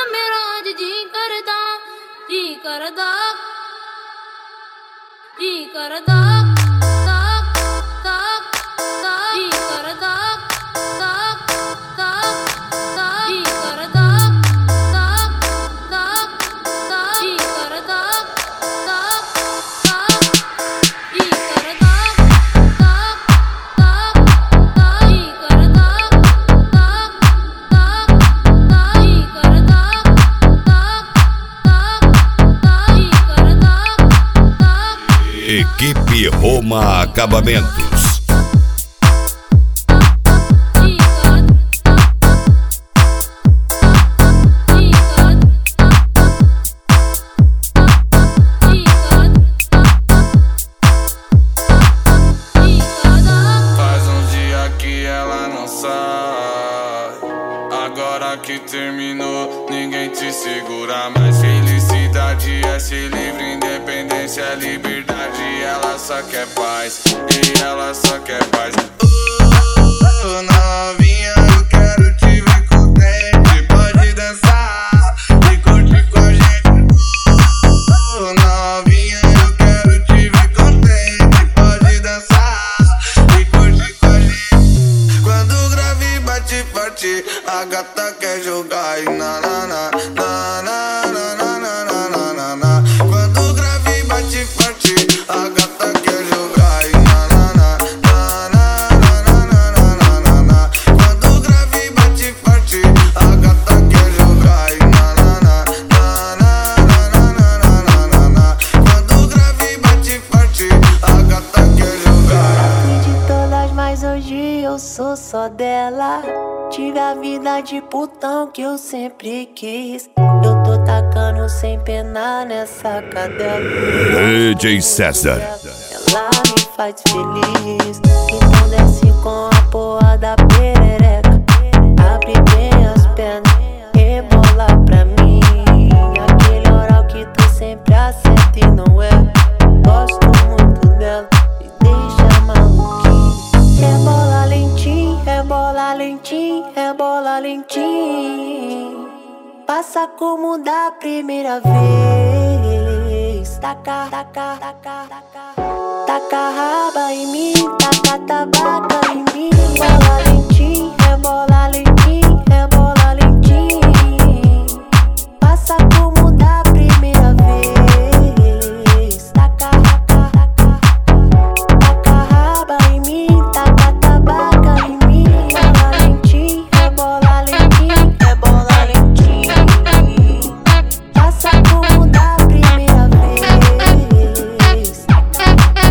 मेरा जी करदा जी करदा जी करदा Equipe Roma Acabamentos. Faz um dia que ela não sai. Agora que terminou, ninguém te segura mais. Felicidade é ser livre, independência é liberdade. Ela só quer paz, e ela só quer paz. Novinha, eu quero te ver contente. Pode dançar e curtir com a gente. Novinha, eu quero te ver contente. Pode dançar e curtir com a gente. Quando o grave bate forte, a gata quer jogar e na na na na na na na na na na na. Quando o grave bate forte, a gata quer jogar e na na na na na na na na na na. Quando o grave bate forte, a gata quer jogar e na na na na na na na na na. Quando o grave bate forte, a gata quer jogar. Fui de todas, mas hoje eu sou só dela. Tive a vida de putão que eu sempre quis. Eu tô tacando sem pena nessa cadela. DJ César. Ela me faz feliz. Então desce com a porra da perereca. Abre bem as pernas, rebola pra mim. Aquele oral que tu sempre acerta e não é. Gosto muito dela, me deixa maluquinho. Rebola lentinho, rebola lentinho, rebola lentinho. Passa como da primeira vez. Taca, taca, taca, taca. Taca a raba em mim, taca tabaca em mim. Rebola lentinho, rebola lentinho, rebola lentinho. Passa como da primeira vez. Taca, taca, taca. Taca a raba em mim, taca tabaca em mim. Rebola lentinho, rebola lentinho, rebola lentinho. Passa como da primeira vez. Taca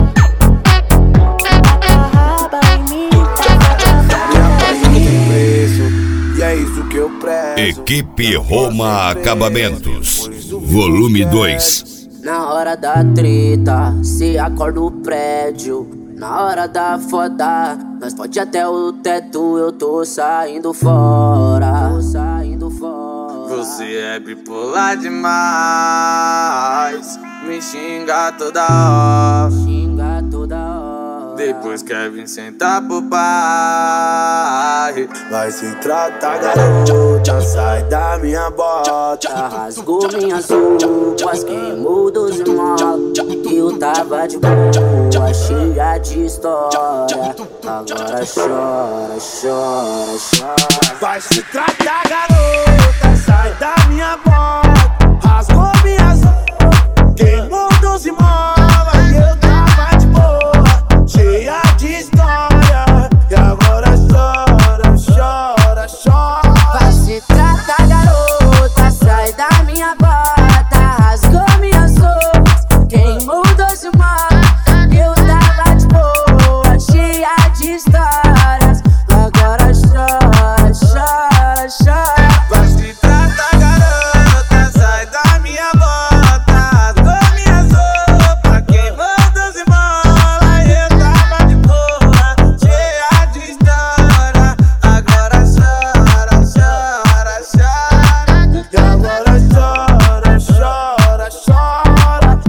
a raba em mim, taca tabaca em mim. E é isso que eu prezo. Equipe Roma Acabamentos. Volume 2. Na hora da treta, se acorda o prédio. Na hora da foda, nós pode até o teto. Eu tô saindo fora. Tô saindo fora. Você é bipolar demais. Me xinga toda hora. Xinga toda hora. Depois quer vir sentar pro pai. Vai se tratar, garota, sai da minha bota. Rasgou minhas roupas, queimou 12 molas. Eu tava de boa, cheia de história. Agora chora, chora, chora. Vai se tratar, garota, sai da minha bota. Rasgou minhas roupas, queimou 12 molas. Eu tava de boa, cheia de história. E agora chora, chora, chora. Vai se tratar, garota, sai da minha bota. Rasgou minhas roupas, queimou 12 molas. Eu tava de boa, cheia de histórias. Agora chora, chora, chora. Vai se tratar, garota, sai da minha bota. Rasgou minhas roupas, queimou 12 molas. Eu tava de boa, cheia de história. Agora chora, chora, chora. E agora chora, chora, chora.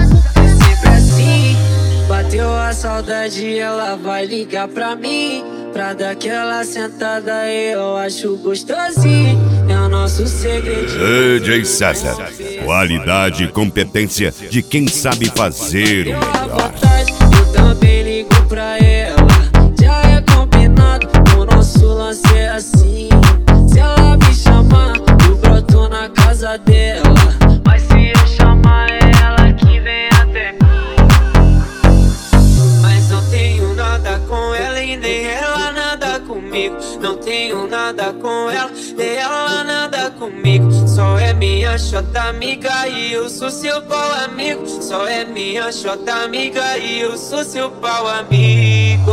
Sempre assim, bateu a saudade, ela vai ligar pra mim. pra dar aquela sentada eu acho gostosinho. É o nosso segredinho. DJ César, qualidade e competência de quem sabe fazer o melhor. Eu também ligo pra ela, já é combinado, o nosso lance é assim. Se ela me chamar, eu broto na casa dela. Mas se eu chamar, é ela que vem até mim. Mas não tenho nada com ela e nem ela nada comigo. Não tenho nada com ela, nem ela nada comigo. Só é minha chota amiga e eu sou seu pau amigo. Só é minha chota amiga e eu sou seu pau amigo.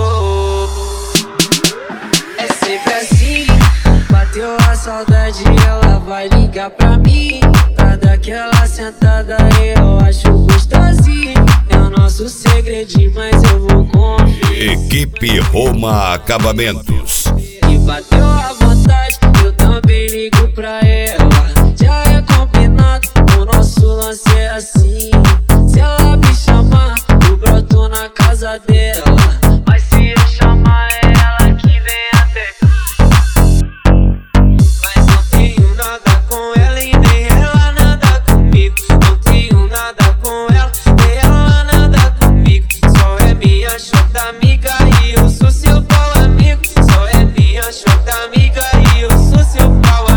É sempre assim, bateu a saudade, ela vai ligar pra mim, pra dar aquela sentada eu acho gostosinho. É o nosso segredinho, mas eu vou confiar. Equipe Roma Acabamentos. E bateu a vontade, eu também ligo pra ela. Já é combinado, o nosso lance é assim. Se ela me chamar, eu broto na casa dela. Mas se eu chamar, é ela que vem até mim. Mas não tenho nada com ela e nem ela nada comigo. Não tenho nada com ela, nem ela nada comigo. Só é minha chota amiga e eu sou seu pau amigo. Só é minha chota amiga e eu sou seu pau